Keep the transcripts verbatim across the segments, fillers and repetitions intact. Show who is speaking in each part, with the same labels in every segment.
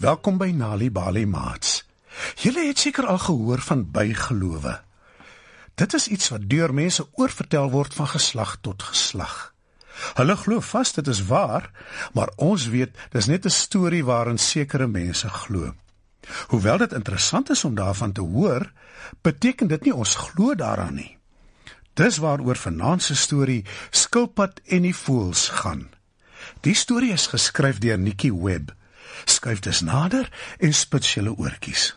Speaker 1: Welkom by Nali Bali Maats. Julle het seker al gehoor van bygelowe. Dit is iets wat deur mense oorvertel word van geslag tot geslag. Hulle glo vas dit is waar, maar ons weet dis net 'n storie waarin sekere mense glo. Hoewel dit interessant is om daarvan te hoor, beteken dit nie ons glo daaraan nie. Dis waaroor vanaand se storie Skilpad en die Voëls gaan. Die storie is geskryf deur Nikki Webb. Skuif dus nader en spits julle oortjies.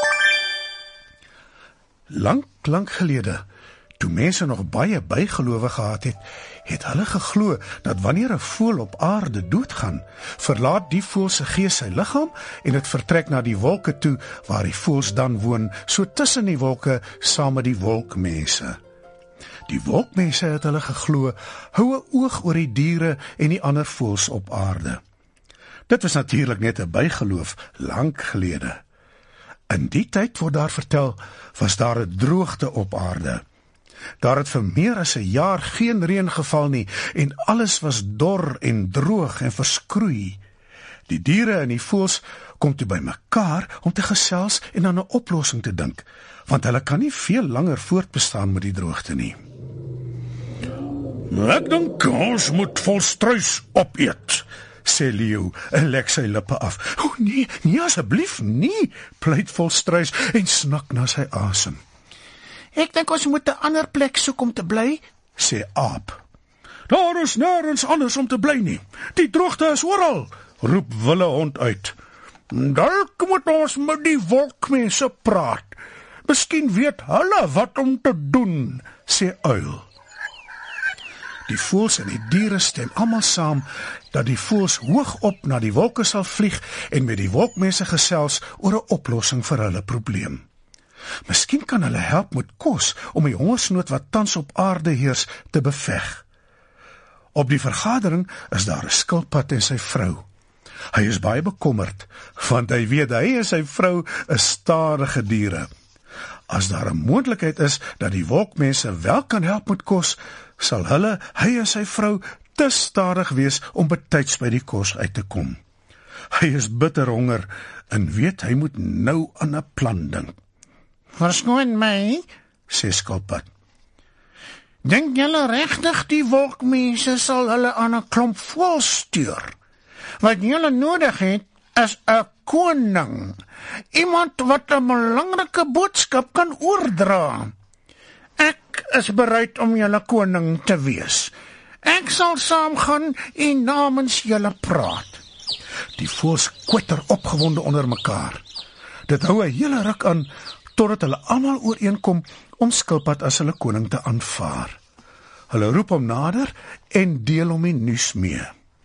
Speaker 1: Lang, lang gelede, toe mense nog baie bygelowe gehad het, het hulle geglo dat wanneer 'n voël op aarde doodgaan, verlaat die voël se gees sy liggaam en dit vertrek na die wolke toe, waar die voëls dan woon, so tussen die wolke saam met die wolkmense. Die wolkmense het hulle geglo, hou 'n oog oor die diere en die ander voëls op aarde. Dit was natuurlik net 'n bygeloof, lank gelede. In die tyd word daar vertel, was daar 'n droogte op aarde. Daar het vir meer as 'n jaar geen reën geval nie, en alles was dor en droog en verskroei. Die diere en die voëls kom toe by mekaar om te gesels en aan 'n oplossing te dink, want hulle kan nie veel langer voortbestaan met die droogte nie. Ek dink ons moet volstruis opeet, sê Leo en lek sy lippe af. O nee, nee asseblief nie, pleit volstruis en snak na sy asem. Ek dink ons moet 'n ander plek soek om te bly, sê aap. Daar is nêrens anders om te bly nie. Die droogte is oral, roep Willehond uit. Dalk moet ons met die wolkmense praat. Miskien weet hulle wat om te doen, sê uil. Die voëls en die diere stem almal saam dat die voëls hoog op na die wolke sal vlieg en met die wolkmense gesels oor 'n oplossing vir hulle probleem. Miskien kan hulle help met kos om die hongersnood wat tans op aarde heers te beveg. Op die vergadering is daar 'n skilpad en sy vrou. Hy is baie bekommerd, want hy weet hy en sy vrou is stadige diere. As daar 'n moontlikheid is dat die wolkmense wel kan help met kos, sal hulle, hy en sy vrou, te stadig wees om betyds by die kos uit te kom. Hy is bitter honger en weet hy moet nou aan 'n plan dink. Verskoon my, sê Skilpad. Dink julle regtig die wolkmense sal hulle aan 'n klomp voëls stuur? Wat julle nodig het, is 'n koning. Iemand wat 'n belangrike boodskap kan oordra. Ek is bereid om julle koning te wees. Ek sal saamgaan en namens julle praat. Die voëls kwetter opgewonde onder mekaar. Dit hou 'n hele ruk aan, totdat hulle almal ooreenkom om Skilpad as hulle koning te aanvaar. Hulle roep hom nader en deel hom die nuus mee.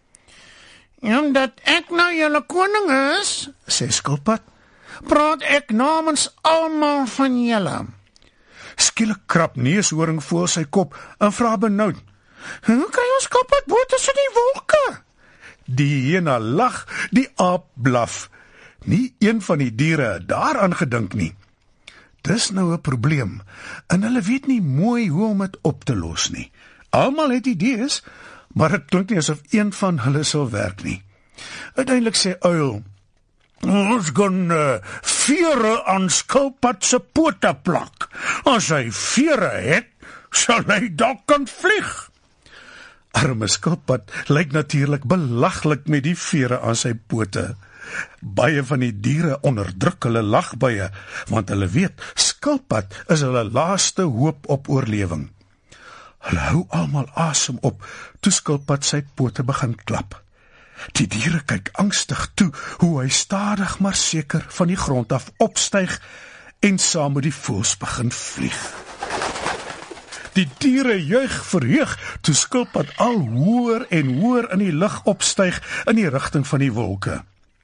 Speaker 1: Omdat ek nou julle koning is, sê Skilpad, praat ek namens almal van julle. Skielik krap neushoringvoël sy kop en vra benoud, hoe kry ons Skilpad bo tussen die wolke? Die hyena lag, die aap blaf. Nie een van die diere het daaraan gedink nie. Dis nou 'n probleem, en hulle weet nie mooi hoe om dit op te los nie. Almal het idees, maar dit klink nie asof een van hulle sal werk nie. Uiteindelik sê uil, ons gaan uh, vere aan Skilpad se pote plak. As hy vere het, sal hy dalk kan vlieg. Arme Skilpad lyk natuurlik belaglik met die vere aan sy pote. Baie van die diere onderdruk hulle lagbuie, want hulle weet, Skilpad is hulle laaste hoop op oorlewing. Hulle hou almal asem op, toe Skilpad sy pote begin klap. Die diere kyk angstig toe, hoe hy stadig maar seker van die grond af opstyg, en saam met die voëls begin vlieg. Die diere juig verheug, toe Skilpad al hoër en hoër in die lug opstyg, in die rigting van die wolke.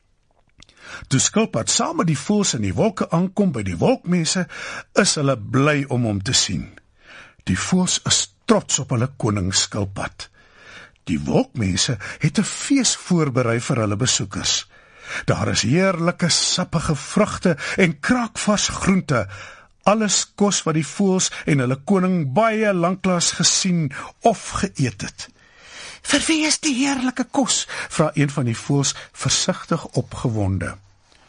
Speaker 1: Toe Skilpad saam met die voëls in die wolke aankom by die wolkmense, is hulle bly om hom te sien. Die voëls is trots op hulle koning Skilpad. Die wolkmense het 'n fees voorberei vir hulle besoekers. Daar is heerlike sappige vrugte en kraakvars groente, alles kos wat die voëls en hulle koning baie lanklaas gesien of geëet het. Vir wie is die heerlike kos? Vra een van die voëls versigtig opgewonde.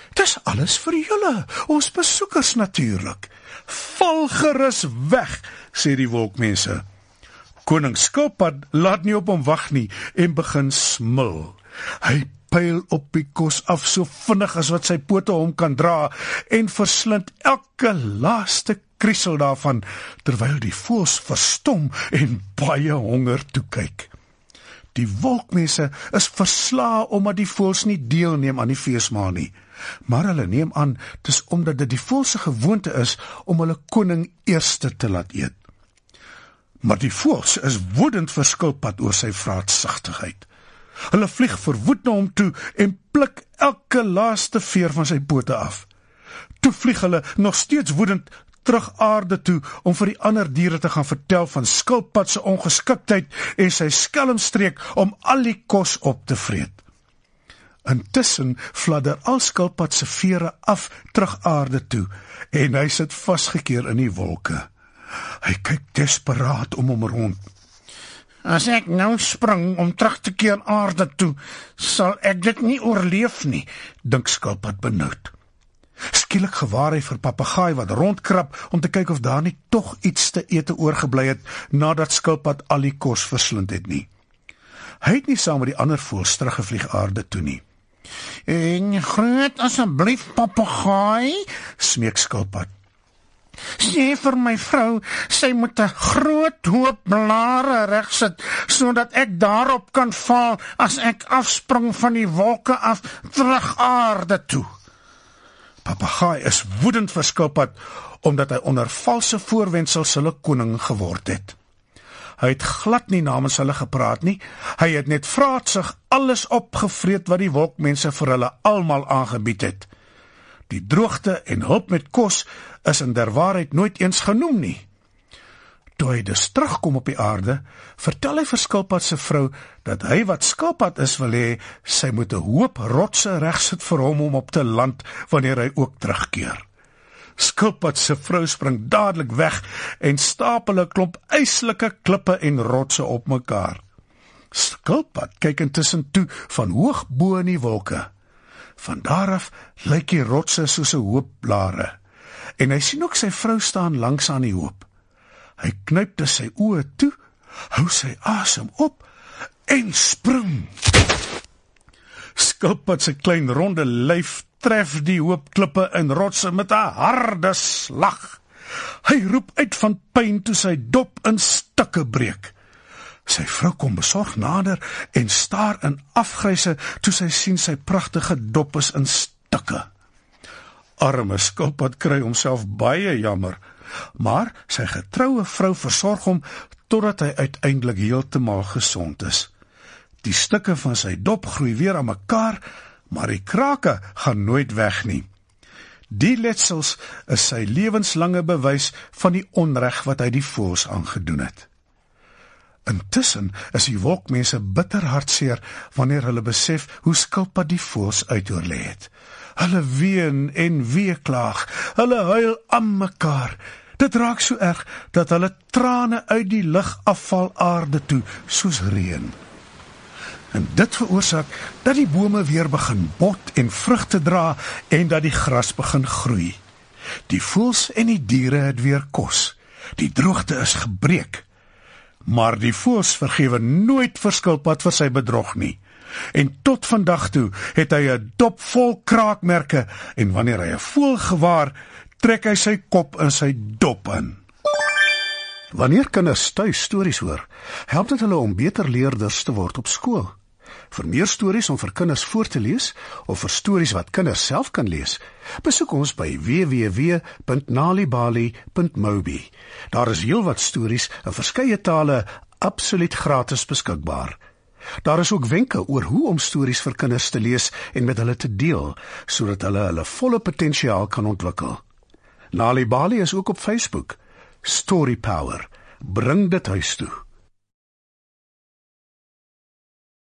Speaker 1: Dis alles vir julle, ons besoekers natuurlik. Val gerus weg, sê die wolkmense. Koning Skilpad laat nie op hom wag nie en begin smil. Hy pyl op die kos af so vinnig as wat sy pote hom kan dra en verslind elke laaste kriesel daarvan, terwyl die voëls verstom en baie honger toekyk. Die wolkmense is verslae omdat die voëls nie deelneem aan die feesmaal nie, maar hulle neem aan dis omdat dit die voëls se gewoonte is om hulle koning eerste te laat eet. Maar die voëls is woedend vir Skilpad oor sy vraatsugtigheid. Hulle vlieg verwoed na hom toe en pluk elke laaste veer van sy pote af. Toe vlieg hulle nog steeds woedend terug aarde toe om vir die ander diere te gaan vertel van Skilpad se ongeskiktheid en sy skelmstreek om al die kos op te vreet. Intussen fladder al Skilpad se vere af terug aarde toe en hy sit vasgekeer in die wolke. Hy kyk desperaat om hom rond. As ek nou spring om terug te keer aarde toe, sal ek dit nie oorleef nie, dink Skilpad benoud. Skielik gewaar hy vir papegaai wat rondkrap om te kyk of daar nie tog iets te ete oorgebly het nadat Skilpad al die kos verslind het nie. Hy het nie saam met die ander voëls teruggevlieg aarde toe nie. En groot asseblief papegaai, smeek Skilpad. Sê vir my vrou, sy moet 'n groot hoop blare regsit, sodat ek daarop kan val as ek afspring van die wolke af terug aarde toe. Papegaai is woedend vir Skilpad, omdat hy onder valse voorwendsels hulle koning geword het. Hy het glad nie namens hulle gepraat nie, hy het net vraatsig alles opgevreet wat die wolkmense vir hulle almal aangebied het. Die droogte en hulp met kos is in der waarheid nooit eens genoem nie. Toe hy dus terugkom op die aarde, vertel hy vir Skilpad se vrou dat hy wat Skilpad is wil hê, sy moet 'n hoop rotse regsit vir hom om op te land wanneer hy ook terugkeer. Skilpad se vrou spring dadelik weg en stapel 'n klomp yslike klippe en rotse op mekaar. Skilpad kyk intussen toe van hoog bo in die wolke. Van daar af lyk die rotse soos 'n hoop blare, en hy sien ook sy vrou staan langs aan die hoop. Hy knyp dus sy oë toe, hou sy asem op en spring. Skilpad se klein ronde lyf tref die hoop klippe en rotse met 'n harde slag. Hy roep uit van pyn toe sy dop in stukke breek. Sy vrou kom besorg nader en staar in afgryse toe sy sien sy pragtige dop is in stukke. Arme Skilpad kry homself baie jammer, maar sy getroue vrou versorg hom totdat hy uiteindelik heeltemal gesond is. Die stukke van sy dop groei weer aan mekaar, maar die krake gaan nooit weg nie. Die letsels is sy lewenslange bewys van die onreg wat hy die voëls aangedoen het. Intussen is die wolkmense bitter hartseer wanneer hulle besef hoe Skilpad die voëls uitoorlê het. Hulle ween en weeklaag, hulle huil aan mekaar. Dit raak so erg dat hulle trane uit die lug afval aarde toe soos reën. En dit veroorsaak dat die bome weer begin bot en vrugte dra en dat die gras begin groei. Die voëls en die diere het weer kos. Die droogte is gebreek. Maar die voëls vergewe nooit vir Skilpad vir sy bedrog nie. En tot vandag toe het hy 'n dop vol kraakmerke en wanneer hy 'n voël gewaar, trek hy sy kop in sy dop in. Wanneer kinders tuis stories hoor, help dit hulle om beter leerders te word op skool. Vir meer stories om vir kinders voor te lees, of vir stories wat kinders self kan lees, besoek ons by w w w punt nalibali punt mobi. Daar is heelwat stories in verskeie tale absoluut gratis beskikbaar. Daar is ook wenke oor hoe om stories vir kinders te lees en met hulle te deel, sodat hulle hulle volle potensiaal kan ontwikkel. Nalibali is ook op Facebook. Story Power. Bring dit huis toe.